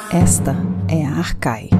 Esta é a Arcai.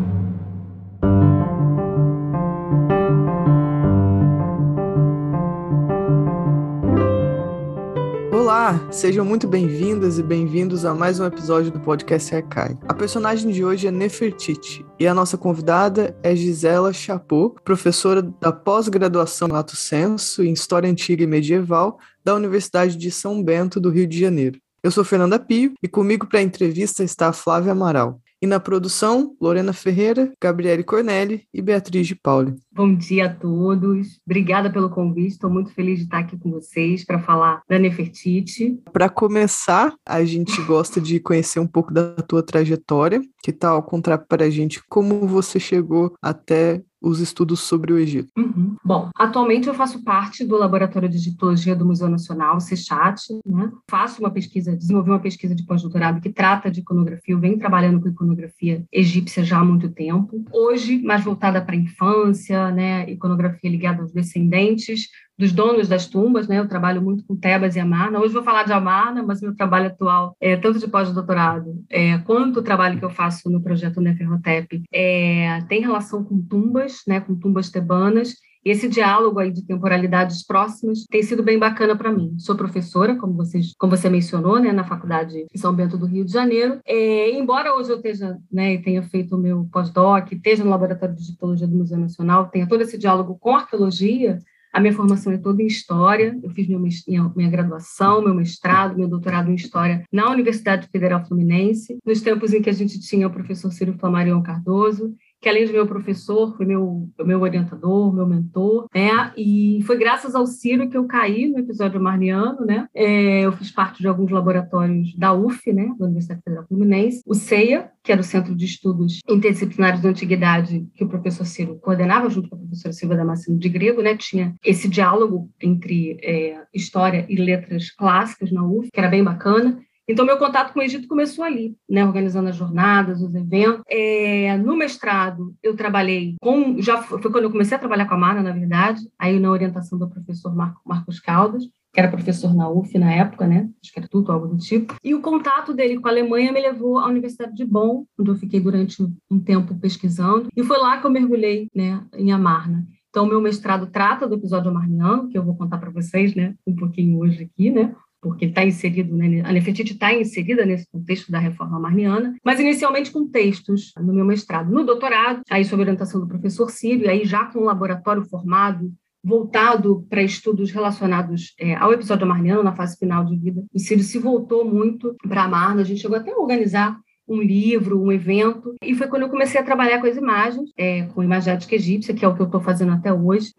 Olá, sejam muito bem-vindas e bem-vindos a mais um episódio do podcast Arcai. A personagem de hoje é Nefertiti e a nossa convidada é Gisela Chapot, professora da pós-graduação Lato Sensu em História Antiga e Medieval da Universidade de São Bento, do Rio de Janeiro. Eu sou Fernanda Pio e comigo para a entrevista está a Flávia Amaral. E na produção, Lorena Ferreira, Gabriele Cornelli e Beatriz de Pauli. Bom dia a todos, obrigada pelo convite, estou muito feliz de estar aqui com vocês para falar da Nefertiti. Para começar, a gente gosta de conhecer um pouco da tua trajetória, que tal contar para a gente como você chegou até os estudos sobre o Egito. Bom, atualmente eu faço parte do Laboratório de Egiptologia do Museu Nacional, CECHAT, né? Desenvolvi uma pesquisa de pós-doutorado que trata de iconografia, eu venho trabalhando com iconografia egípcia já há muito tempo. Hoje, mais voltada para a infância, né? Iconografia ligada aos descendentes dos donos das tumbas, né? Eu trabalho muito com Tebas e Amarna. Hoje vou falar de Amarna, mas meu trabalho atual, tanto de pós-doutorado quanto o trabalho que eu faço no projeto Neferhotep, tem relação com tumbas, né? Com tumbas tebanas. E esse diálogo aí de temporalidades próximas tem sido bem bacana para mim. Sou professora, como você mencionou, né, na Faculdade de São Bento do Rio de Janeiro. Embora hoje eu esteja, né, e tenha feito o meu pós-doc, esteja no Laboratório de Egiptologia do Museu Nacional, tenha todo esse diálogo com arqueologia, a minha formação é toda em História. Eu fiz minha graduação, meu mestrado, meu doutorado em História na Universidade Federal Fluminense, nos tempos em que a gente tinha o professor Ciro Flammarion Cardoso, que além de meu professor, foi meu orientador, meu mentor, né? E foi graças ao Ciro que eu caí no episódio amarniano, né? Eu fiz parte de alguns laboratórios da UF, né? Da Universidade Federal Fluminense, o CEIA, que era o Centro de Estudos Interdisciplinares da Antiguidade, que o professor Ciro coordenava junto com a professora Silvia Damasceno de Grego, né? Tinha esse diálogo entre História e Letras Clássicas na UF, que era bem bacana. Então, meu contato com o Egito começou ali, né, organizando as jornadas, os eventos. No mestrado, eu trabalhei foi quando eu comecei a trabalhar com a Amarna, na verdade, aí na orientação do professor Marcos Caldas, que era professor na UF na época, né, acho que era tudo, algo do tipo. E o contato dele com a Alemanha me levou à Universidade de Bonn, onde eu fiquei durante um tempo pesquisando, e foi lá que eu mergulhei, né, em Amarna. Então, o meu mestrado trata do episódio amarniano, que eu vou contar para vocês, né, um pouquinho hoje aqui, né, porque está inserido, né, a Nefertiti está inserida nesse contexto da reforma amarniana, mas inicialmente com textos no meu mestrado. No doutorado, aí sob orientação do professor Ciro, aí já com um laboratório formado, voltado para estudos relacionados ao episódio amarniano, na fase final de vida. O Ciro se voltou muito para a Amarna, a gente chegou até a organizar um livro, um evento, e foi quando eu comecei a trabalhar com as imagens, com imagética egípcia, que é o que eu estou fazendo até hoje.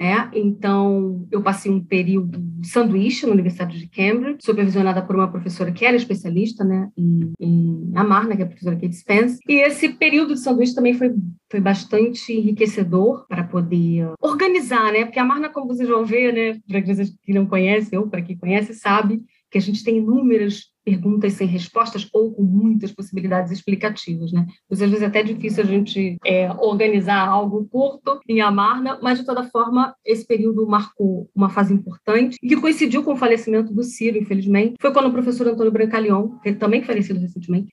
Então, eu passei um período sanduíche na Universidade de Cambridge, supervisionada por uma professora que era especialista, né, em Amarna, que é a professora Kate Spence, e esse período de sanduíche também foi bastante enriquecedor para poder organizar, né, porque a Amarna, como vocês vão ver, né, para vocês que não conhecem, ou para quem conhece, sabe que a gente tem inúmeras perguntas sem respostas ou com muitas possibilidades explicativas, né? Às vezes é até difícil a gente organizar algo curto em Amarna, mas de toda forma esse período marcou uma fase importante e que coincidiu com o falecimento do Ciro, infelizmente. Foi quando o professor Antônio Brancaleon, que também falecido recentemente,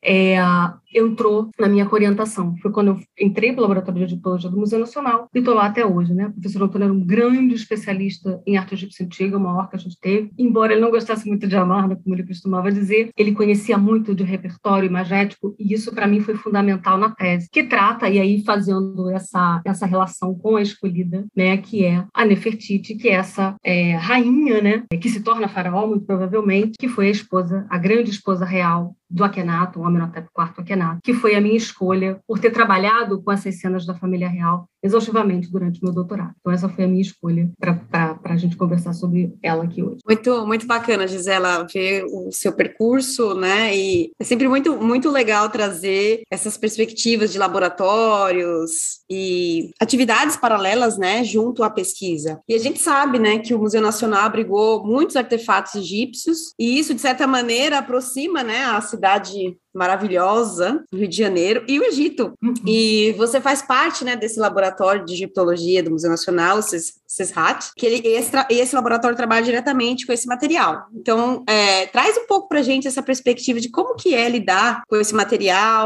entrou na minha orientação. Foi quando eu entrei para o Laboratório de Egiptologia do Museu Nacional e estou lá até hoje, né? O professor Antônio era um grande especialista em arte egípcia antiga, o maior que a gente teve, embora ele não gostasse muito de Amarna, como ele costumava dizer. Ele conhecia muito de repertório imagético e isso, para mim, foi fundamental na tese, que trata, e aí fazendo essa relação com a escolhida, né, que é a Nefertiti, que é essa rainha, né, que se torna faraó, muito provavelmente, que foi a grande esposa real do Akhenaton, o Amenhotep IV Akhenaton, que foi a minha escolha por ter trabalhado com essas cenas da família real exaustivamente durante o meu doutorado. Então, essa foi a minha escolha para a gente conversar sobre ela aqui hoje. Muito, muito bacana, Gisela, ver o seu percurso, né? E é sempre muito, muito legal trazer essas perspectivas de laboratórios e atividades paralelas, né, junto à pesquisa. E a gente sabe, né, que o Museu Nacional abrigou muitos artefatos egípcios e isso, de certa maneira, aproxima, né, a cidade maravilhosa do Rio de Janeiro e o Egito. E você faz parte, né, desse laboratório de egiptologia do Museu Nacional, o CECHAT, que esse laboratório trabalha diretamente com esse material. Então, traz um pouco para a gente essa perspectiva de como que é lidar com esse material,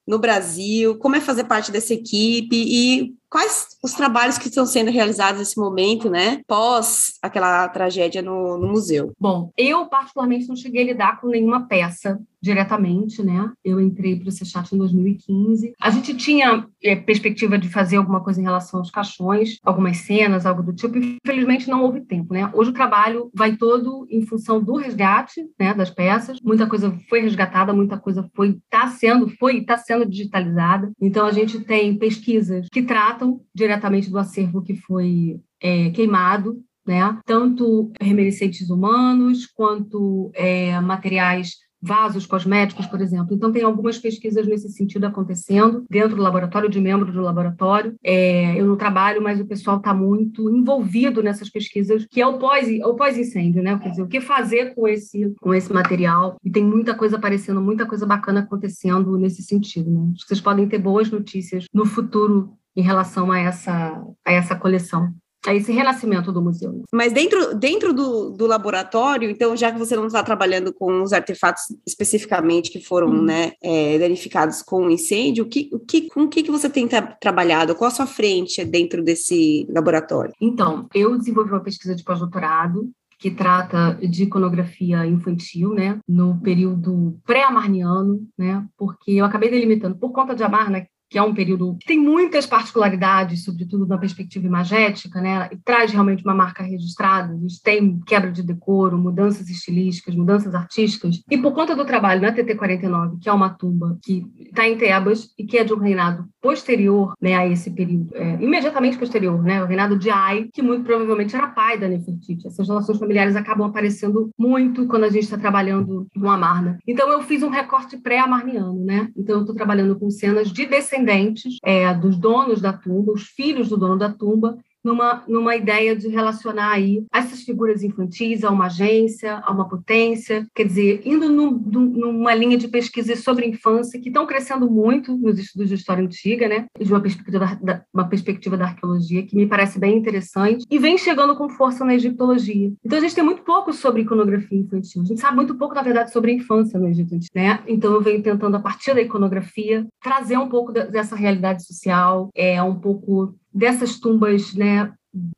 no Brasil? Como é fazer parte dessa equipe e quais os trabalhos que estão sendo realizados nesse momento, né, pós aquela tragédia no museu? Bom, eu particularmente não cheguei a lidar com nenhuma peça diretamente, né? Eu entrei para o Sechat em 2015. A gente tinha perspectiva de fazer alguma coisa em relação aos caixões, algumas cenas, algo do tipo. Infelizmente, não houve tempo, né? Hoje o trabalho vai todo em função do resgate, né, das peças. Muita coisa foi resgatada, muita coisa está sendo digitalizada. Então, a gente tem pesquisas que tratam diretamente do acervo que foi queimado, né? Tanto reminiscentes humanos quanto materiais, vasos cosméticos, por exemplo. Então, tem algumas pesquisas nesse sentido acontecendo dentro do laboratório, de membro do laboratório. Eu não trabalho, mas o pessoal está muito envolvido nessas pesquisas, que é o pós-incêndio, né? Quer dizer, o que fazer com esse material. E tem muita coisa aparecendo, muita coisa bacana acontecendo nesse sentido, né? Acho que vocês podem ter boas notícias no futuro em relação a essa coleção, a esse renascimento do museu. Mas dentro do laboratório, então, já que você não está trabalhando com os artefatos especificamente que foram danificados com o incêndio, com o que você tem trabalhado? Qual a sua frente dentro desse laboratório? Então, eu desenvolvi uma pesquisa de pós-doutorado que trata de iconografia infantil, né, no período pré-amarniano, né, porque eu acabei delimitando, por conta de Amarna, que é um período que tem muitas particularidades, sobretudo na perspectiva imagética, né? E traz realmente uma marca registrada, a gente tem quebra de decoro, mudanças estilísticas, mudanças artísticas, e por conta do trabalho na TT49, que é uma tumba que está em Tebas e que é de um reinado posterior, né, a esse período, imediatamente posterior, né, o reinado de Ai, que muito provavelmente era pai da Nefertiti. Essas relações familiares acabam aparecendo muito quando a gente está trabalhando com Amarna. Então, eu fiz um recorte pré-amarniano, né? Então, eu estou trabalhando com cenas de descendentes dos donos da tumba, os filhos do dono da tumba, numa ideia de relacionar aí essas figuras infantis a uma agência, a uma potência, quer dizer, indo numa linha de pesquisa sobre infância que estão crescendo muito nos estudos de história antiga, né, de uma perspectiva da arqueologia que me parece bem interessante e vem chegando com força na egiptologia. Então, a gente tem muito pouco sobre iconografia infantil, a gente sabe muito pouco, na verdade, sobre a infância no Egito Antigo, né? Então, eu venho tentando, a partir da iconografia, trazer um pouco dessa realidade social, um pouco dessas tumbas, né,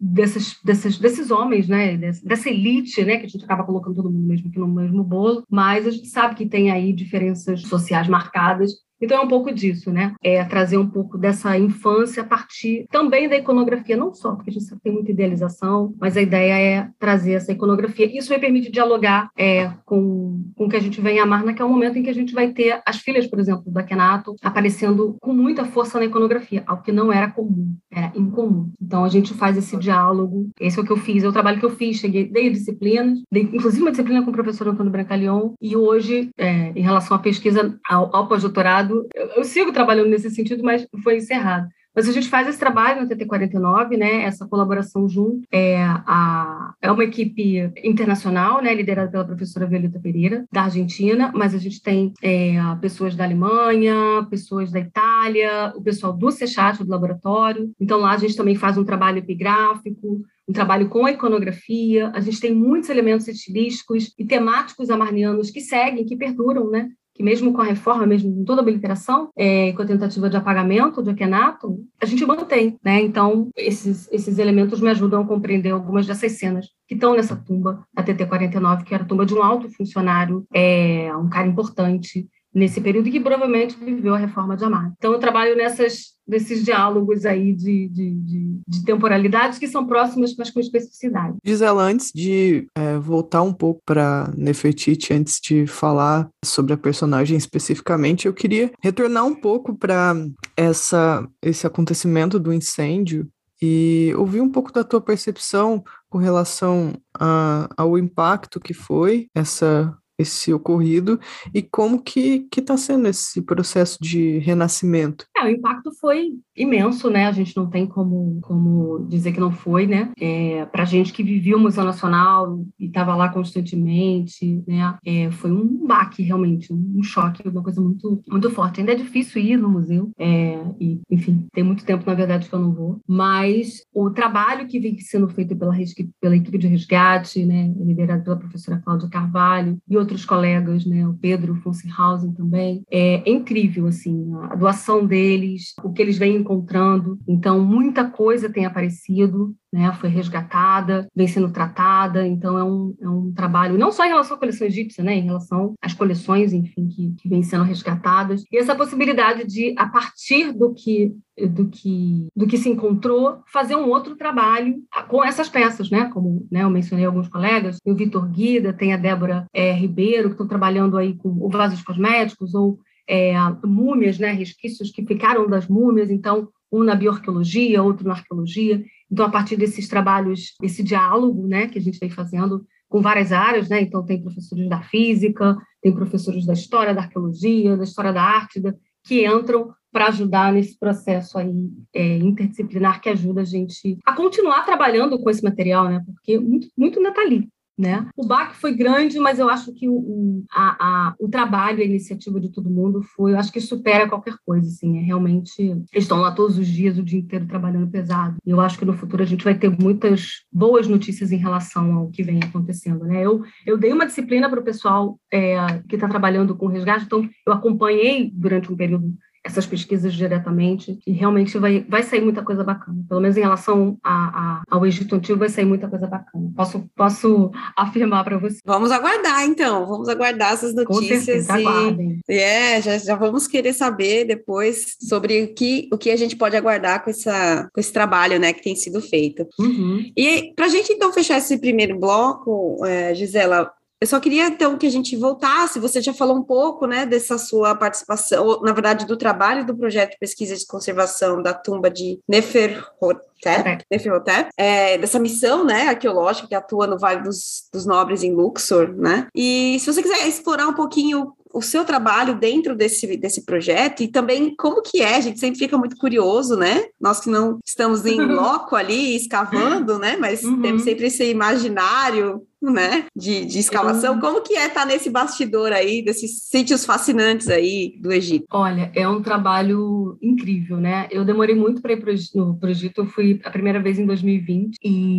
desses homens, né, dessa elite, né, que a gente acaba colocando todo mundo mesmo aqui no mesmo bolo, mas a gente sabe que tem aí diferenças sociais marcadas. Então, é um pouco disso, né? Trazer um pouco dessa infância a partir também da iconografia, não só, porque a gente tem muita idealização, mas a ideia é trazer essa iconografia. Isso me permite dialogar com o que a gente vem amar, que é o momento em que a gente vai ter as filhas, por exemplo, da Akhenaton, aparecendo com muita força na iconografia, algo que não era comum, era incomum. Então, a gente faz esse diálogo, esse é o que eu fiz, é o trabalho que eu fiz, dei disciplinas, inclusive uma disciplina com o professor Antônio Brancaleon, e hoje, em relação à pesquisa ao pós-doutorado, eu sigo trabalhando nesse sentido, mas foi encerrado. Mas a gente faz esse trabalho no TT49, né, essa colaboração junto. É uma equipe internacional, né, liderada pela professora Violeta Pereira, da Argentina, mas a gente tem pessoas da Alemanha, pessoas da Itália, o pessoal do Sechat, do laboratório. Então, lá a gente também faz um trabalho epigráfico, um trabalho com a iconografia. A gente tem muitos elementos estilísticos e temáticos amarnianos que seguem, que perduram, né? Que mesmo com a reforma, mesmo com toda a obliteração, com a tentativa de apagamento de Akhenaton, a gente mantém, né? Então, esses elementos me ajudam a compreender algumas dessas cenas que estão nessa tumba, a TT49, que era a tumba de um alto funcionário, um cara importante nesse período que provavelmente viveu a reforma de Amarna. Então, eu trabalho nesses diálogos aí de temporalidades que são próximas, mas com especificidade. Gisela, antes de voltar um pouco para Nefertiti, antes de falar sobre a personagem especificamente, eu queria retornar um pouco para esse acontecimento do incêndio e ouvir um pouco da tua percepção com relação ao impacto que foi esse ocorrido e como que está sendo esse processo de renascimento. O impacto foi imenso, né? A gente não tem como dizer que não foi, né? Para a gente que vivia o Museu Nacional e estava lá constantemente, né? Foi um baque, realmente, um choque, uma coisa muito, muito forte. Ainda é difícil ir no museu, e, enfim, tem muito tempo, na verdade, que eu não vou, mas o trabalho que vem sendo feito pela equipe de resgate, né? Liderado pela professora Cláudia Carvalho e outros colegas, né? O Pedro Fonsenhausen também, é incrível, assim, a doação deles, o que eles vêm encontrando. Então, muita coisa tem aparecido, né, foi resgatada, vem sendo tratada, então é um trabalho, não só em relação à coleção egípcia, né, em relação às coleções, enfim, que vêm sendo resgatadas, e essa possibilidade de, a partir do que se encontrou, fazer um outro trabalho com essas peças, né, como, né, eu mencionei alguns colegas, tem o Vitor Guida, tem a Débora Ribeiro, que estão trabalhando aí com vasos cosméticos, ou múmias, né, resquícios que ficaram das múmias, então, um na bioarqueologia, outro na arqueologia. Então, a partir desses trabalhos, esse diálogo, né, que a gente vem fazendo com várias áreas, né, então tem professores da física, tem professores da história da arqueologia, da história da arte, que entram para ajudar nesse processo aí interdisciplinar que ajuda a gente a continuar trabalhando com esse material, né, porque muito ainda está ali. Né? O baque foi grande, mas eu acho que o trabalho, a iniciativa de todo mundo eu acho que supera qualquer coisa, assim, realmente, eles estão lá todos os dias, o dia inteiro trabalhando pesado, e eu acho que no futuro a gente vai ter muitas boas notícias em relação ao que vem acontecendo, né? Eu dei uma disciplina para o pessoal que está trabalhando com resgate, então eu acompanhei durante um período essas pesquisas diretamente, e realmente vai sair muita coisa bacana. Pelo menos em relação ao Egito Antigo, vai sair muita coisa bacana. Posso afirmar para você. Vamos aguardar, então. Vamos aguardar essas notícias. Com certeza, aguardem. Já vamos querer saber depois sobre o que a gente pode aguardar com esse trabalho, né, que tem sido feito. Uhum. E para a gente, então, fechar esse primeiro bloco, Gisela, eu só queria, então, que a gente voltasse, você já falou um pouco, né, dessa sua participação, ou, na verdade, do trabalho do projeto de pesquisa de conservação da tumba de Neferhotep, dessa missão, né, arqueológica que atua no Vale dos Nobres em Luxor, né, e se você quiser explorar um pouquinho o seu trabalho dentro desse projeto e também como que a gente sempre fica muito curioso, né, nós que não estamos em loco ali, escavando, né, mas temos sempre esse imaginário, né, de escavação, como que estar nesse bastidor aí, desses sítios fascinantes aí do Egito? Olha, é um trabalho incrível, né, eu demorei muito para ir para o Egito, eu fui a primeira vez em 2020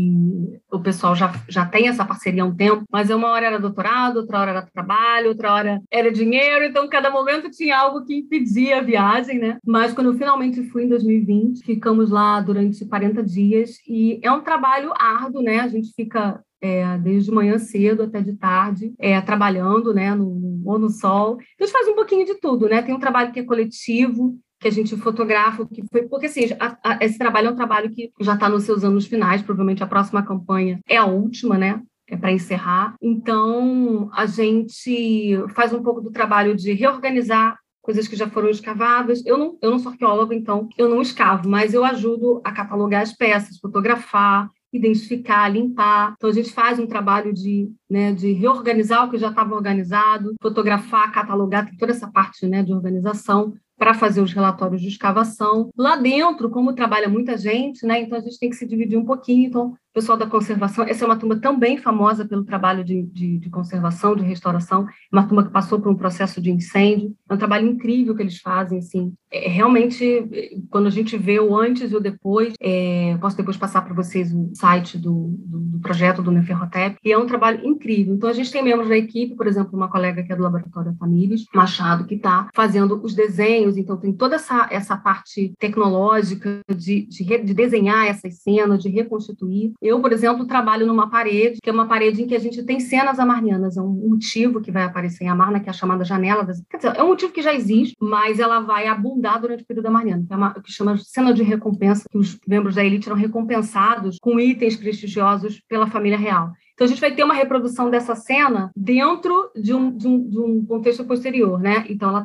e o pessoal já tem essa parceria há um tempo, mas uma hora era doutorado, outra hora era trabalho, outra hora era dinheiro, então cada momento tinha algo que impedia a viagem, né, mas quando eu finalmente fui em 2020, ficamos lá durante 40 dias e é um trabalho árduo, né, a gente fica desde manhã cedo até de tarde, trabalhando, né, ou no sol. Então, a gente faz um pouquinho de tudo, né? Tem um trabalho que é coletivo, que a gente fotografa, porque assim, esse trabalho é um trabalho que já está nos seus anos finais, provavelmente a próxima campanha é a última, né? Para encerrar. Então, a gente faz um pouco do trabalho de reorganizar coisas que já foram escavadas. Eu não sou arqueóloga, então eu não escavo, mas eu ajudo a catalogar as peças, fotografar, identificar, limpar. Então, a gente faz um trabalho de reorganizar o que já estava organizado, fotografar, catalogar, tem toda essa parte, né, de organização para fazer os relatórios de escavação. Lá dentro, como trabalha muita gente, né, então a gente tem que se dividir um pouquinho. Então, o pessoal da conservação, essa é uma turma também famosa pelo trabalho de conservação, de restauração, uma turma que passou por um processo de incêndio. É um trabalho incrível que eles fazem, assim. Realmente, quando a gente vê o antes e o depois, posso depois passar para vocês o site do projeto do Neferhotep, e é um trabalho incrível. Então, a gente tem membros da equipe, por exemplo, uma colega que é do Laboratório Tamires Machado, que está fazendo os desenhos, então tem toda essa parte tecnológica de desenhar essas cenas, de reconstituir. Eu, por exemplo, trabalho numa parede, que é uma parede em que a gente tem cenas amarnianas, é um motivo que vai aparecer em Amarna, que é a chamada janela quer dizer, é um motivo que já existe, mas ela vai abundar durante o período amarniano, que é o que chama de cena de recompensa, que os membros da elite eram recompensados com itens prestigiosos pela família real. Então, a gente vai ter uma reprodução dessa cena dentro de um contexto posterior, né? Então, ela está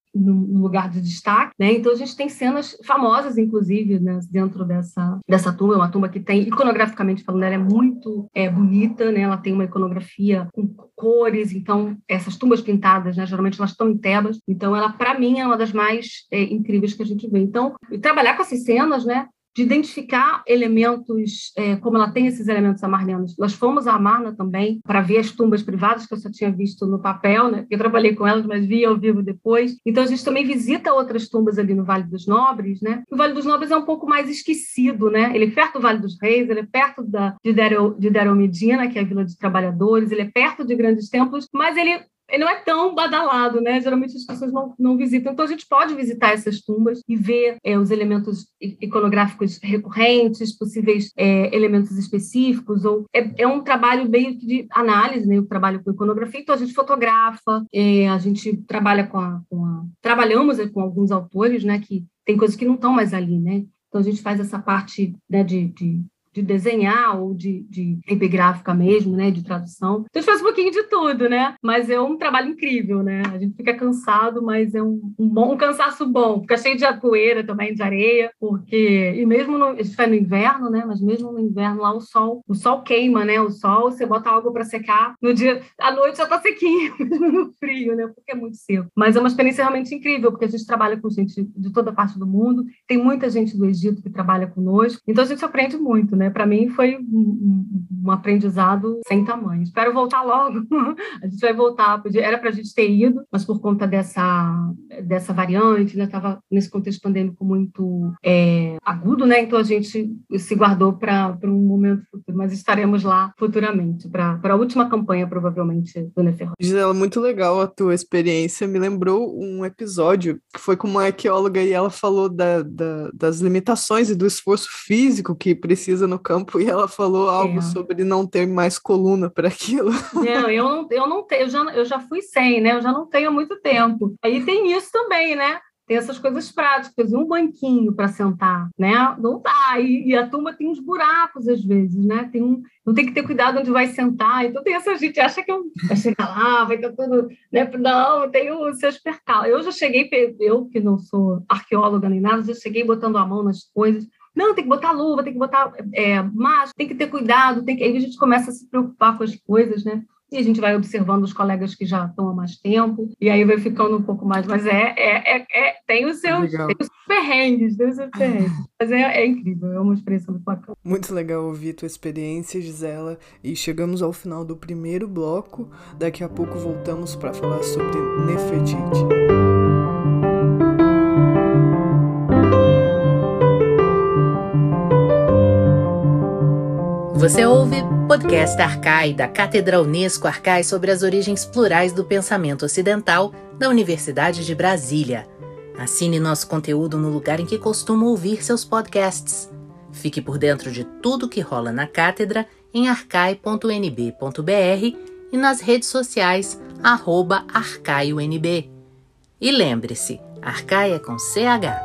no lugar de destaque, né? Então a gente tem cenas famosas, inclusive, né, dentro dessa tumba. É uma tumba que tem, iconograficamente falando, ela é muito bonita, né? Ela tem uma iconografia com cores, então essas tumbas pintadas, né, geralmente elas estão em Tebas, então ela, para mim, é uma das mais incríveis que a gente vê. Então, trabalhar com essas cenas, né, de identificar elementos, como ela tem esses elementos amarnianos. Nós fomos a Amarna também para ver as tumbas privadas, que eu só tinha visto no papel, né? Eu trabalhei com elas, mas vi ao vivo depois. Então, a gente também visita outras tumbas ali no Vale dos Nobres, né? O Vale dos Nobres é um pouco mais esquecido, né? Ele é perto do Vale dos Reis, ele é perto de Deir el-Medina, que é a Vila dos Trabalhadores, ele é perto de grandes templos, mas ele não é tão badalado, né? Geralmente as pessoas não visitam. Então, a gente pode visitar essas tumbas e ver os elementos iconográficos recorrentes, possíveis elementos específicos. É um trabalho meio que de análise, né? Eu trabalho com iconografia, então a gente fotografa, a gente trabalha trabalhamos com alguns autores, né? Que tem coisas que não estão mais ali, né? Então, a gente faz essa parte, né, de desenhar ou de epigráfica mesmo, né, de tradução. Então, a gente faz um pouquinho de tudo, né? Mas é um trabalho incrível, né? A gente fica cansado, mas é um cansaço bom. Fica cheio de poeira também, de areia, e mesmo a gente faz no inverno, né? Mas mesmo no inverno lá o sol queima, né? O sol, você bota água para secar, no dia, à noite já tá sequinho, no frio, né? Porque é muito seco. Mas é uma experiência realmente incrível, porque a gente trabalha com gente de toda parte do mundo, tem muita gente do Egito que trabalha conosco, então a gente aprende muito, né? Para mim foi um aprendizado sem tamanho. Espero voltar logo. A gente vai voltar. Era para a gente ter ido, mas por conta dessa variante, né? Estava nesse contexto pandêmico muito agudo, né? Então a gente se guardou para um momento futuro. Mas estaremos lá futuramente para a última campanha, provavelmente, do Neferhotep. Gisela, muito legal a tua experiência. Me lembrou um episódio que foi com uma arqueóloga e ela falou das limitações e do esforço físico que precisa no campo, e ela falou algo sobre não ter mais coluna para aquilo. Não, eu não tenho, eu já fui sem, né? Eu já não tenho há muito tempo. Aí tem isso também, né? Tem essas coisas práticas, um banquinho para sentar, né? Não dá. E a tumba tem uns buracos às vezes, né? Não tem que ter cuidado onde vai sentar. Então tem essa gente acha que vai chegar lá, vai estar tudo, né? Não, tem os seus percalços. Eu já cheguei, eu que não sou arqueóloga nem nada, já cheguei botando a mão nas coisas. Não, tem que botar luva, tem que botar máscara, tem que ter cuidado, aí a gente começa a se preocupar com as coisas, né? E a gente vai observando os colegas que já estão há mais tempo, e aí vai ficando um pouco mais, mas tem os seus perrengues, mas é incrível, é uma experiência muito bacana. Muito legal ouvir tua experiência, Gisela, e chegamos ao final do primeiro bloco. Daqui a pouco voltamos para falar sobre Nefertiti. Você ouve podcast Arcai, da Cátedra Unesco Arcai, sobre as origens plurais do pensamento ocidental da Universidade de Brasília. Assine nosso conteúdo no lugar em que costuma ouvir seus podcasts. Fique por dentro de tudo que rola na cátedra em arcai.nb.br e nas redes sociais @arcaionb. E lembre-se, Arcai é com CH.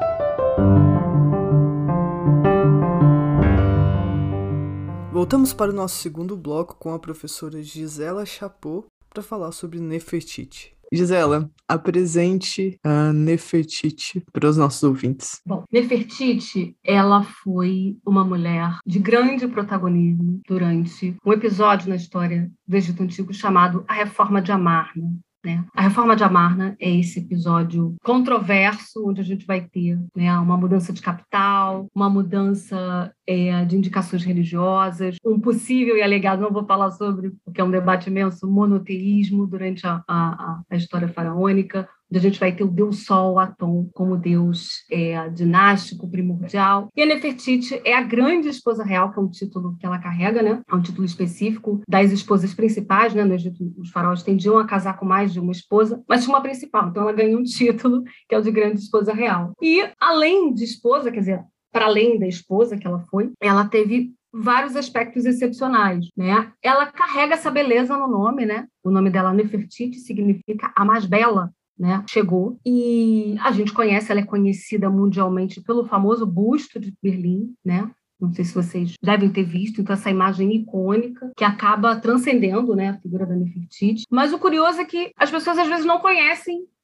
Voltamos para o nosso segundo bloco com a professora Gisela Chapot para falar sobre Nefertiti. Gisela, apresente a Nefertiti para os nossos ouvintes. Bom, Nefertiti, ela foi uma mulher de grande protagonismo durante um episódio na história do Egito Antigo chamado A Reforma de Amarna. A Reforma de Amarna é esse episódio controverso, onde a gente vai ter, né, uma mudança de capital, uma mudança de indicações religiosas, um possível e alegado, não vou falar sobre, porque é um debate imenso, monoteísmo durante a história faraônica, onde a gente vai ter o Deus Sol, Atom, como Deus dinástico, primordial. E a Nefertiti é a grande esposa real, que é um título que ela carrega, né? É um título específico das esposas principais, né? No Egito, os faraós tendiam a casar com mais de uma esposa, mas tinha uma principal, então ela ganha um título, que é o de grande esposa real. E, além de esposa, quer dizer, para além da esposa que ela foi, ela teve vários aspectos excepcionais, né? Ela carrega essa beleza no nome, né? O nome dela, Nefertiti, significa a mais bela, né? Chegou, e a gente conhece, ela é conhecida mundialmente pelo famoso busto de Berlim, né? Não sei se vocês devem ter visto, então essa imagem icônica que acaba transcendendo, né, a figura da Nefertiti. Mas o curioso é que as pessoas às vezes não conhecem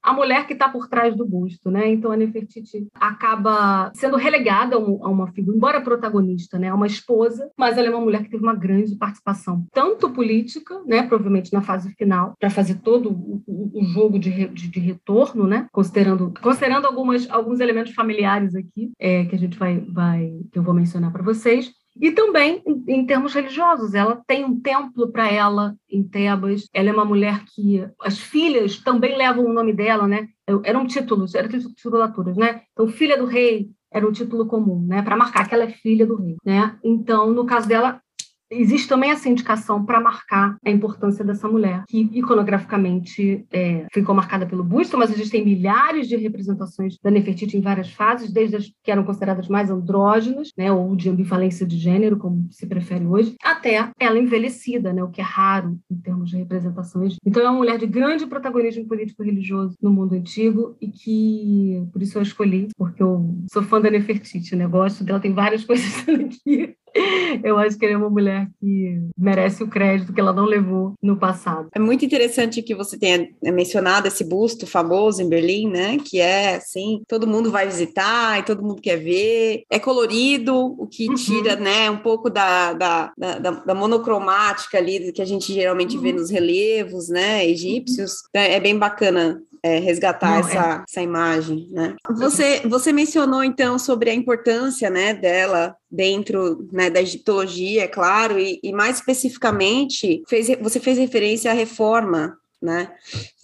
a mulher que está por trás do busto, né? Então, a Nefertiti acaba sendo relegada a uma figura, embora protagonista, né? Uma esposa, mas ela é uma mulher que teve uma grande participação, tanto política, né? Provavelmente na fase final, para fazer todo o jogo de retorno, né? Considerando alguns elementos familiares aqui, que a gente que eu vou mencionar para vocês. E também, em termos religiosos, ela tem um templo para ela em Tebas. Ela é uma mulher que as filhas também levam o nome dela, né? Eram titulaturas, né? Então, filha do rei era um título comum, né? Para marcar que ela é filha do rei, né? Então, no caso dela, existe também essa indicação para marcar a importância dessa mulher, que iconograficamente ficou marcada pelo busto, mas existem milhares de representações da Nefertiti em várias fases, desde as que eram consideradas mais andrógenas, né, ou de ambivalência de gênero, como se prefere hoje, até ela envelhecida, né, o que é raro em termos de representações. Então, é uma mulher de grande protagonismo político-religioso no mundo antigo e que, por isso eu escolhi, porque eu sou fã da Nefertiti, né, gosto dela, tem várias coisas aqui. Eu acho que ela é uma mulher que merece o crédito que ela não levou no passado. É muito interessante que você tenha mencionado esse busto famoso em Berlim, né? Que é, assim, todo mundo vai visitar e todo mundo quer ver. É colorido, o que tira, né, um pouco da monocromática ali que a gente geralmente vê nos relevos, né, egípcios. É bem bacana resgatar essa imagem, né? Você mencionou, então, sobre a importância, né, dela dentro, né, da egiptologia, é claro, e mais especificamente, você fez referência à reforma, né,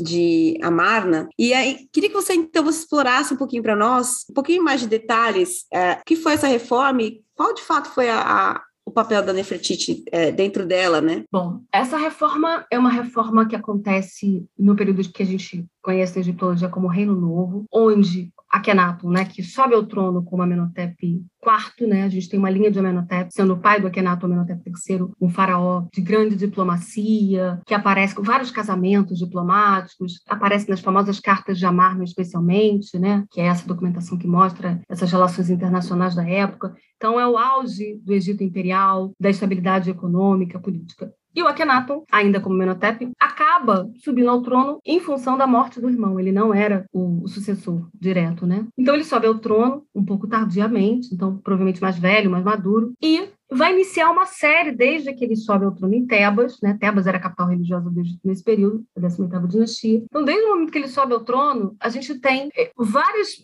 de Amarna, e aí queria que você explorasse um pouquinho para nós, um pouquinho mais de detalhes, o que foi essa reforma e qual de fato foi o papel da Nefertiti dentro dela, né? Bom, essa reforma é uma reforma que acontece no período que a gente conhece na egiptologia como Reino Novo, onde Akhenaton, né, que sobe ao trono como Amenhotep IV, né, a gente tem uma linha de Amenhotep, sendo o pai do Akhenaton, Amenhotep III, um faraó de grande diplomacia, que aparece com vários casamentos diplomáticos, aparece nas famosas cartas de Amarna especialmente, né, que é essa documentação que mostra essas relações internacionais da época. Então, é o auge do Egito imperial, da estabilidade econômica, política. E o Akhenaton, ainda como Amenhotep, acaba subindo ao trono em função da morte do irmão. Ele não era o sucessor direto, né? Então ele sobe ao trono um pouco tardiamente, então provavelmente mais velho, mais maduro, e vai iniciar uma série desde que ele sobe ao trono em Tebas, né? Tebas era a capital religiosa do Egito nesse período, a 18ª dinastia. Então, desde o momento que ele sobe ao trono, a gente tem várias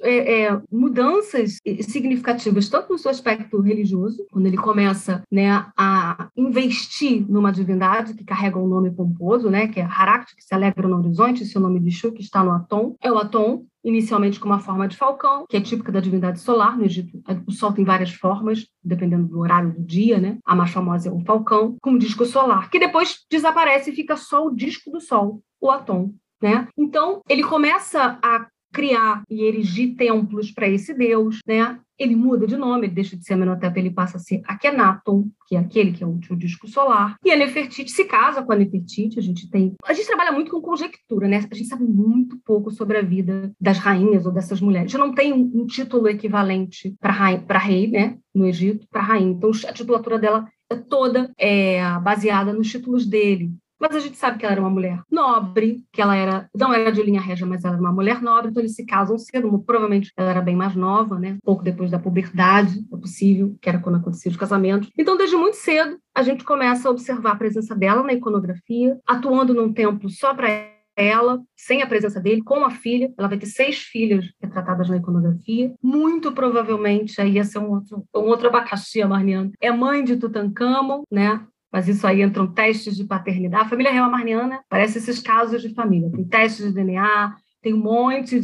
mudanças significativas, tanto no seu aspecto religioso, quando ele começa, né, a investir numa divindade que carrega um nome pomposo, né, que é Harakti, que se alegra no horizonte, seu nome de Shu, que está no Aton, é o Aton, inicialmente com uma forma de falcão, que é típica da divindade solar. No Egito, o sol tem várias formas, dependendo do horário do dia, né? A mais famosa é o falcão, com um disco solar, que depois desaparece e fica só o disco do sol, o Aton, né? Então, ele começa a criar e erigir templos para esse deus, né? Ele muda de nome, ele deixa de ser Amenhotep, ele passa a ser Akhenaton, que é aquele que é o disco solar. E a Nefertiti se casa com a Nefertiti. A gente trabalha muito com conjectura, né? A gente sabe muito pouco sobre a vida das rainhas ou dessas mulheres. A gente não tem um título equivalente para rei, né? No Egito, para rainha. Então, a titulatura dela é toda baseada nos títulos dele. Mas a gente sabe que ela era uma mulher nobre, que ela não era de linha régia, mas ela era uma mulher nobre, então eles se casam cedo, provavelmente ela era bem mais nova, né? Pouco depois da puberdade, é possível, que era quando aconteciam os casamentos. Então, desde muito cedo, a gente começa a observar a presença dela na iconografia, atuando num templo só para ela, sem a presença dele, com a filha. Ela vai ter 6 filhas retratadas na iconografia. Muito provavelmente, aí ia ser um outro abacaxi amarniano. É mãe de Tutankhamon, né? Mas isso aí entram testes de paternidade. A família real amarniana parece esses casos de família. Tem testes de DNA, tem um monte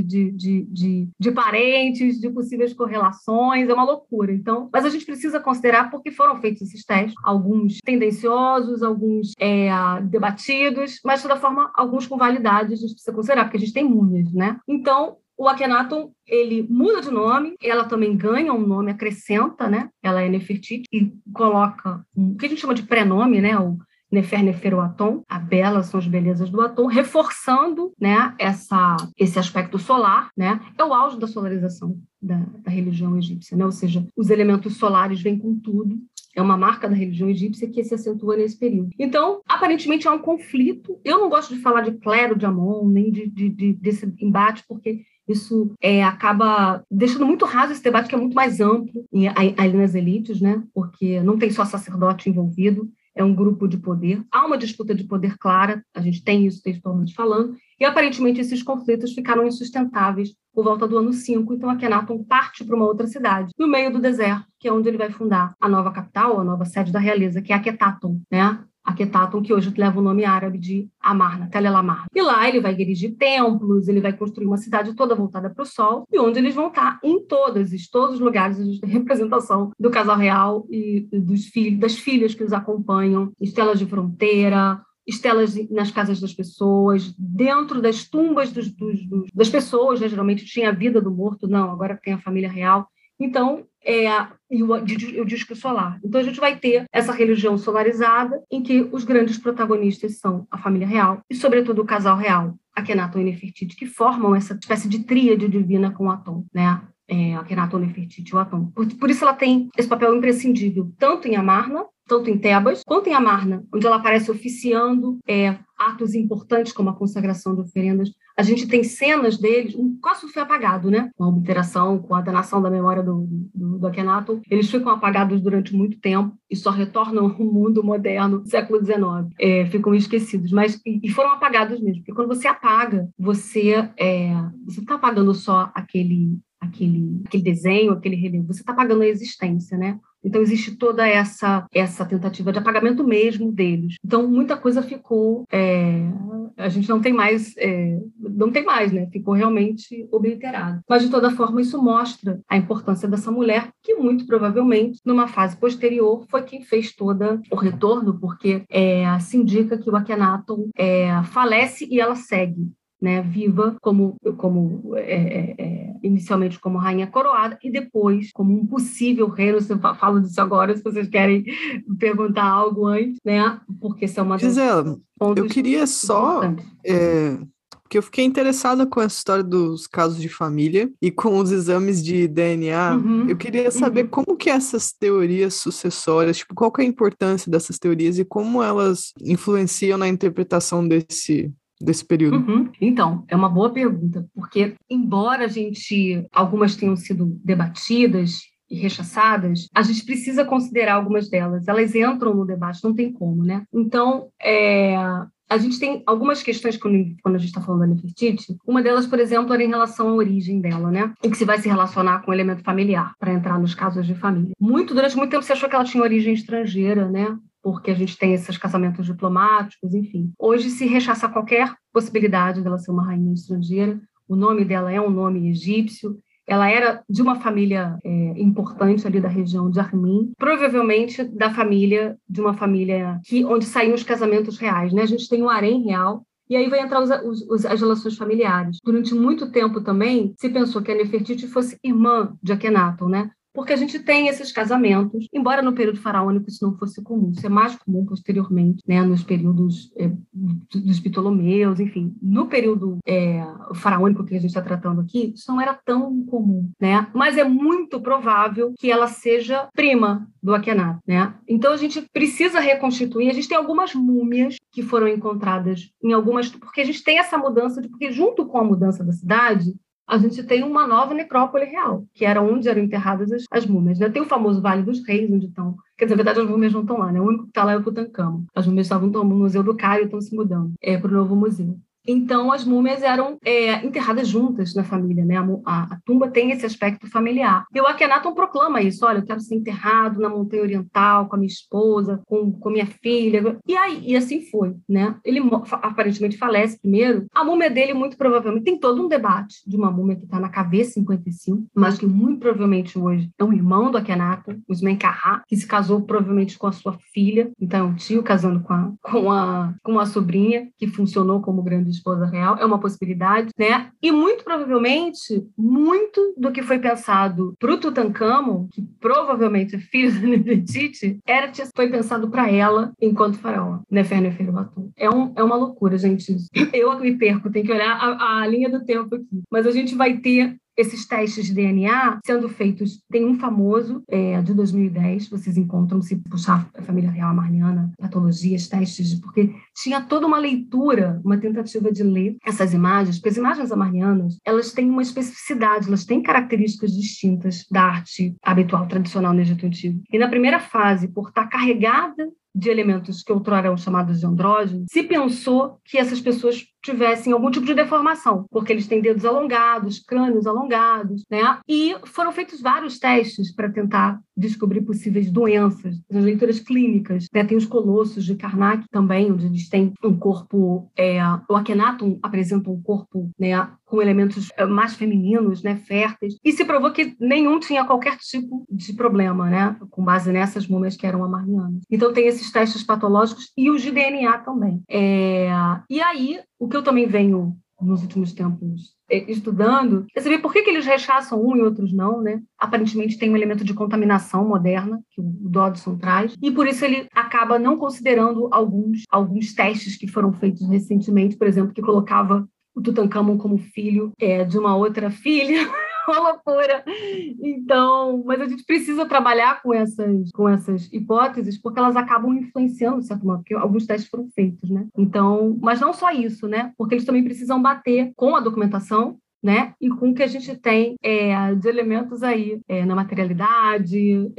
de parentes, de possíveis correlações, é uma loucura. Então, mas a gente precisa considerar porque foram feitos esses testes, alguns tendenciosos, alguns debatidos, mas, de toda forma, alguns com validade a gente precisa considerar, porque a gente tem múmias, né? Então, o Akhenaton, ele muda de nome, ela também ganha um nome, acrescenta, né? Ela é Nefertiti e coloca o que a gente chama de prenome, né? O Nefer o Aton, a bela são as belezas do Aton, reforçando, né, esse aspecto solar, né? É o auge da solarização da religião egípcia, né? Ou seja, os elementos solares vêm com tudo É uma marca da religião egípcia que se acentua nesse período. Então, aparentemente, há um conflito. Eu não gosto de falar de clero de Amon, nem desse embate, porque isso acaba deixando muito raso esse debate, que é muito mais amplo ali nas elites, né? Porque não tem só sacerdote envolvido, é um grupo de poder. Há uma disputa de poder clara, a gente tem isso textualmente falando, e aparentemente esses conflitos ficaram insustentáveis por volta do ano 5, então Akhenaton parte para uma outra cidade, no meio do deserto, que é onde ele vai fundar a nova capital, a nova sede da realeza, que é Akhetaton, né? Akhetaton, que hoje leva o nome árabe de Amarna, Tel El Amarna. E lá ele vai erigir templos, ele vai construir uma cidade toda voltada para o sol, e onde eles vão estar em todos os lugares de representação do casal real e das filhas que os acompanham, estelas de fronteira, estelas nas casas das pessoas, dentro das tumbas das pessoas, né? Geralmente tinha a vida do morto, não, agora tem a família real. Então, e o disco solar. Então, a gente vai ter essa religião solarizada, em que os grandes protagonistas são a família real e, sobretudo, o casal real, Akhenaton e Nefertiti, que formam essa espécie de tríade divina com Aton, né? Akhenaton, Nefertiti e o Aton. Por isso ela tem esse papel imprescindível, tanto em Amarna, tanto em Tebas, quanto em Amarna, onde ela aparece oficiando atos importantes como a consagração de oferendas. A gente tem cenas deles, quase foi apagado, né? Com a obliteração, com a danação da memória do Akhenaton. Eles ficam apagados durante muito tempo e só retornam ao mundo moderno do século XIX. Ficam esquecidos, e foram apagados mesmo, porque quando você apaga, você está apagando só aquele desenho, aquele relevo, você está apagando a existência, né? Então, existe toda essa tentativa de apagamento mesmo deles. Então, muita coisa ficou... a gente não tem mais, né? Ficou realmente obliterado. Mas, de toda forma, isso mostra a importância dessa mulher, que muito provavelmente, numa fase posterior, foi quem fez todo o retorno, porque se indica que o Akhenaton falece e ela segue, né, viva inicialmente como rainha coroada e depois como um possível reino. Eu falo disso agora, se vocês querem perguntar algo antes, né? Porque são uma das Gisela, eu queria só... porque eu fiquei interessada com essa história dos casos de família e com os exames de DNA. Eu queria saber como que essas teorias sucessórias, tipo, qual que é a importância dessas teorias e como elas influenciam na interpretação desse período. Então, é uma boa pergunta, porque embora algumas tenham sido debatidas e rechaçadas, a gente precisa considerar algumas delas. Elas entram no debate, não tem como, né? Então, a gente tem algumas questões quando a gente está falando da Nefertiti. Uma delas, por exemplo, era em relação à origem dela, né? E que se vai se relacionar com o elemento familiar, para entrar nos casos de família. Durante muito tempo se achou que ela tinha origem estrangeira, né? Porque a gente tem esses casamentos diplomáticos, enfim. Hoje se rechaça qualquer possibilidade dela ser uma rainha estrangeira. O nome dela é um nome egípcio. Ela era de uma família importante ali da região de Armin, provavelmente de uma família onde saíam os casamentos reais, né? A gente tem um harém real, e aí vai entrar as relações familiares. Durante muito tempo também se pensou que a Nefertiti fosse irmã de Akhenaton, né? Porque a gente tem esses casamentos, embora no período faraônico isso não fosse comum, isso é mais comum posteriormente, né, nos períodos dos Ptolomeus, enfim. No período faraônico que a gente está tratando aqui, isso não era tão comum, né? Mas é muito provável que ela seja prima do Akhenaton, né? Então a gente precisa reconstituir, a gente tem algumas múmias que foram encontradas porque a gente tem essa mudança, porque junto com a mudança da cidade, a gente tem uma nova necrópole real, que era onde eram enterradas as múmias, né? Tem o famoso Vale dos Reis, onde estão... Quer dizer, na verdade, as múmias não estão lá, né? O único que está lá é o Tutankhamon. As múmias estavam no Museu do Cairo e estão se mudando para o novo museu. Então, as múmias eram enterradas juntas na família, né? A tumba tem esse aspecto familiar. E o Akhenaton proclama isso: olha, eu quero ser enterrado na Montanha Oriental com a minha esposa, com minha filha. E assim foi, né? Ele aparentemente falece primeiro. A múmia dele, muito provavelmente, tem todo um debate de uma múmia que está na KV-55, mas que muito provavelmente hoje é um irmão do Akhenaton, o Smenkhara, que se casou provavelmente com a sua filha. Então, um tio casando com a sobrinha, que funcionou como grande esposa real, é uma possibilidade, né? E muito provavelmente, muito do que foi pensado para o Tutankhamon, que provavelmente é filho da Nefertiti, foi pensado para ela enquanto faraó, Nefer-Nefer-Uatum. É uma loucura, gente. Eu me perco, tem que olhar a linha do tempo aqui. Mas a gente vai ter esses testes de DNA sendo feitos. Tem um famoso, de 2010, vocês encontram, se puxar a família real amarniana, patologias, testes, porque tinha toda uma leitura, uma tentativa de ler essas imagens, porque as imagens amarnianas, elas têm uma especificidade, elas têm características distintas da arte habitual, tradicional no Egito Antigo. E na primeira fase, por estar carregada de elementos que outrora eram chamados de andrógenos, se pensou que essas pessoas tivessem algum tipo de deformação, porque eles têm dedos alongados, crânios alongados, né? E foram feitos vários testes para tentar descobrir possíveis doenças, as leituras clínicas, né? Tem os colossos de Karnak também, onde eles têm um corpo, o Akhenaton apresenta um corpo, né, com elementos mais femininos, né, férteis, e se provou que nenhum tinha qualquer tipo de problema, né, com base nessas múmias que eram amarnianas. Então tem esses testes patológicos e os de DNA também. E aí, o que eu também venho nos últimos tempos estudando, é saber por que eles rechaçam um e outros não, né? Aparentemente tem um elemento de contaminação moderna que o Dodson traz, e por isso ele acaba não considerando alguns testes que foram feitos recentemente, por exemplo, que colocava o Tutankhamon como filho de uma outra filha. Uma loucura. Então, mas a gente precisa trabalhar com essas hipóteses, porque elas acabam influenciando, de certo modo, porque alguns testes foram feitos, né? Então, mas não só isso, né? Porque eles também precisam bater com a documentação, né? E com o que a gente tem de elementos aí na materialidade,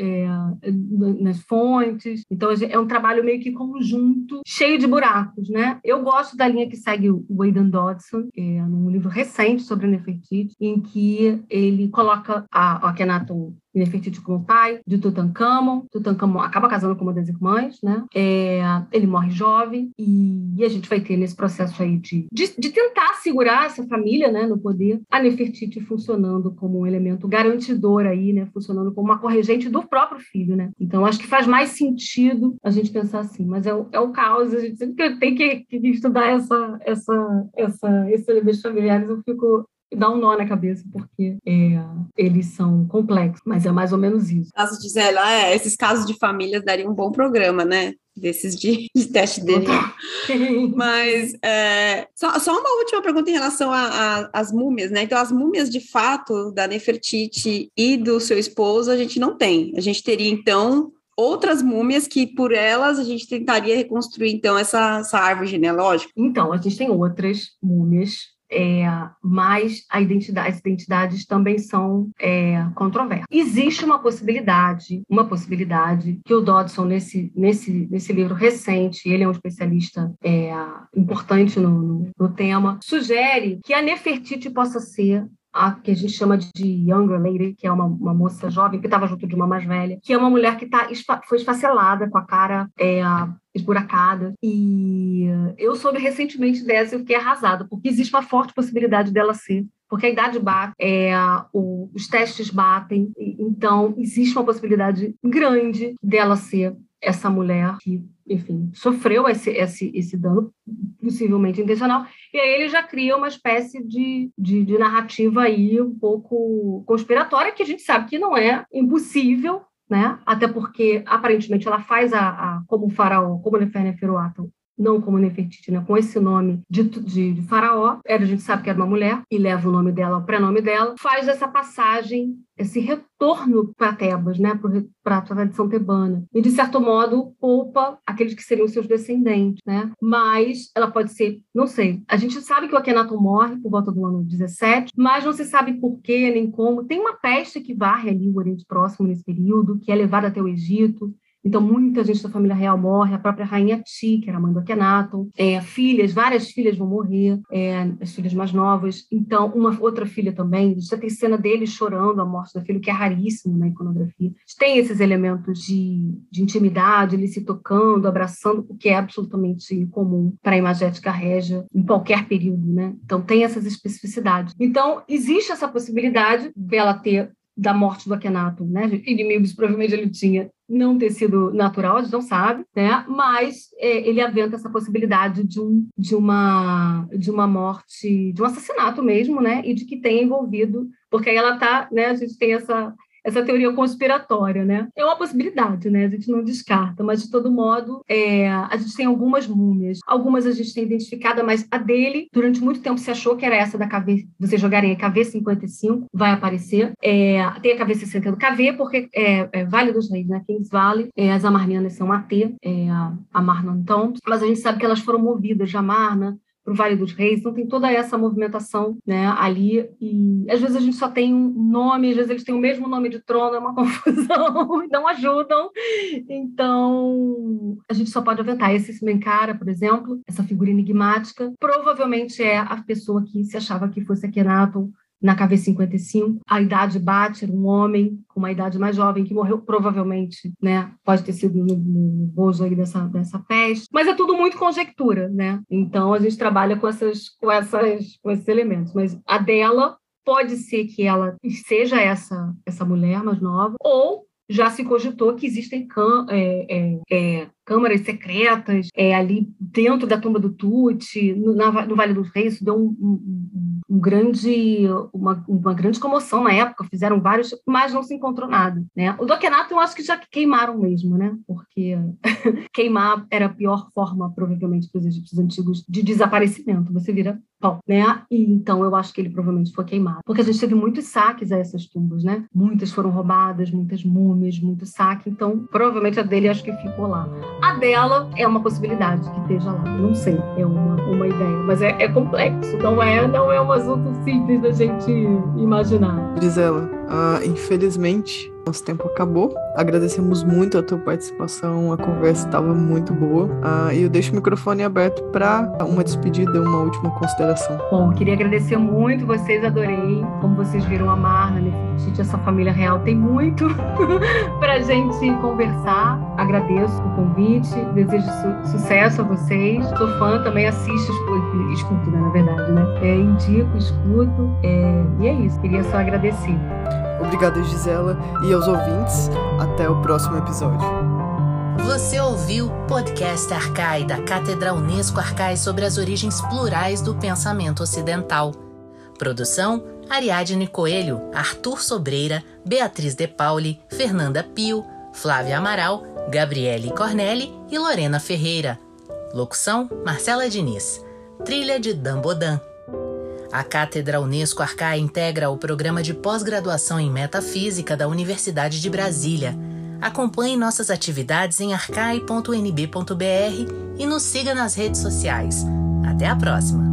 nas fontes. Então, é um trabalho meio que conjunto, cheio de buracos, né? Eu gosto da linha que segue o Aidan Dodson, num livro recente sobre Nefertiti, em que ele coloca a Akhenaton e Nefertiti como pai de Tutankhamon. Tutankhamon acaba casando com uma das irmãs, né? Ele morre jovem e a gente vai ter nesse processo aí de tentar segurar essa família, né, no poder, a Nefertiti funcionando como um elemento garantidor aí, né, funcionando como uma corregente do próprio filho, né? Então acho que faz mais sentido a gente pensar assim, mas é o caos, a gente sempre tem que estudar esses elementos familiares, eu fico dá um nó na cabeça, porque eles são complexos, mas é mais ou menos isso. Caso de Zé, esses casos de famílias dariam um bom programa, né? Desses de teste dele. Mas só uma última pergunta em relação às múmias, né? Então, as múmias, de fato, da Nefertiti e do seu esposo, a gente não tem. A gente teria, então, outras múmias que, por elas, a gente tentaria reconstruir, então, essa árvore genealógica? Então, a gente tem outras múmias, mas as identidades também são controversas. Existe uma possibilidade que o Dodson, nesse livro recente, ele é um especialista importante no tema, sugere que a Nefertiti possa ser a que a gente chama de younger lady, que é uma moça jovem que estava junto de uma mais velha, que é uma mulher que foi esfacelada, com a cara esburacada. E eu soube recentemente dessa e eu fiquei arrasada, porque existe uma forte possibilidade dela ser, porque a idade bate, os testes batem, então existe uma possibilidade grande dela ser essa mulher que, enfim, sofreu esse dano, possivelmente intencional, e aí ele já cria uma espécie de narrativa aí um pouco conspiratória, que a gente sabe que não é impossível, né? Até porque, aparentemente, ela faz como faraó, como Neferuata, não como Nefertiti, né? Com esse nome de faraó, a gente sabe que era uma mulher, e leva o nome dela, o prenome dela, faz essa passagem, esse retorno para Tebas, né? Para a tradição tebana. E, de certo modo, poupa aqueles que seriam seus descendentes, né? Mas ela pode ser, não sei. A gente sabe que o Akhenaton morre por volta do ano 17, mas não se sabe por quê, nem como. Tem uma peste que varre ali o Oriente Próximo nesse período, que é levada até o Egito. Então, muita gente da família real morre, a própria rainha Ti, que era a mãe do Akhenaton, várias filhas vão morrer, as filhas mais novas. Então, uma outra filha também, já tem cena dele chorando a morte da filha, que é raríssimo na iconografia. Tem esses elementos de intimidade, ele se tocando, abraçando, o que é absolutamente incomum para a imagética régia em qualquer período, né? Então, tem essas especificidades. Então, existe essa possibilidade dela ter, da morte do Akhenaton, né? Inimigos provavelmente ele tinha, não ter sido natural, a gente não sabe, né? Mas ele aventa essa possibilidade de uma morte, de um assassinato mesmo, né? E de que tenha envolvido, porque aí ela tá, né? A gente tem essa teoria conspiratória, né? É uma possibilidade, né? A gente não descarta, mas de todo modo, a gente tem algumas múmias. Algumas a gente tem identificada, mas a dele, durante muito tempo se achou que era essa da KV. Vocês jogarem KV55, vai aparecer. Tem a KV60 do KV, porque é Vale dos Reis, né? Kings Valley. As amarnianas são AT, a Marna Tomb, mas a gente sabe que elas foram movidas de Amarna para o Vale dos Reis, então tem toda essa movimentação, né, ali, e às vezes a gente só tem um nome, às vezes eles têm o mesmo nome de trono, é uma confusão, não ajudam, então a gente só pode aventar. Esse Menkara, por exemplo, essa figura enigmática, provavelmente é a pessoa que se achava que fosse Akhenaton na KV55, a idade bate, era um homem com uma idade mais jovem que morreu, provavelmente, né? Pode ter sido no bojo aí dessa peste, mas é tudo muito conjectura, né? Então a gente trabalha com esses elementos, mas a dela pode ser que ela seja essa mulher mais nova, ou já se cogitou que existem câmaras secretas ali dentro da tumba do Tut, no Vale dos Reis. Isso deu uma grande comoção na época, fizeram vários, mas não se encontrou nada, né? O do Akhenaton eu acho que já queimaram mesmo, né? Porque queimar era a pior forma, provavelmente, para os egípcios antigos de desaparecimento. Você vira pó, né? E então eu acho que ele provavelmente foi queimado. Porque a gente teve muitos saques a essas tumbas, né? Muitas foram roubadas, muitas múmias, muito saque. Então, provavelmente a dele acho que ficou lá. A dela é uma possibilidade que esteja lá. Não sei, é uma ideia. Mas é complexo, não é um assunto simples da gente imaginar. Gisela, infelizmente, nosso tempo acabou. Agradecemos muito a tua participação, a conversa estava muito boa. E eu deixo o microfone aberto para uma despedida, uma última consideração. Bom, queria agradecer muito vocês, adorei. Como vocês viram, a Marna, Nefertiti, essa família real tem muito para a gente conversar. Agradeço o convite, desejo sucesso a vocês. Sou fã, também assisto, escuto, né, na verdade, né? Indico, escuto, e é isso. Queria só agradecer. Obrigado, Gisela, e aos ouvintes, até o próximo episódio. Você ouviu o podcast Arcai, da Cátedra Unesco Arcai, sobre as origens plurais do pensamento ocidental. Produção: Ariadne Coelho, Arthur Sobreira, Beatriz De Pauli, Fernanda Pio, Flávia Amaral, Gabriele Cornelli e Lorena Ferreira. Locução: Marcela Diniz. Trilha de Dan Bodan. A Cátedra Unesco Arcai integra o programa de pós-graduação em Metafísica da Universidade de Brasília. Acompanhe nossas atividades em arcai.unb.br e nos siga nas redes sociais. Até a próxima!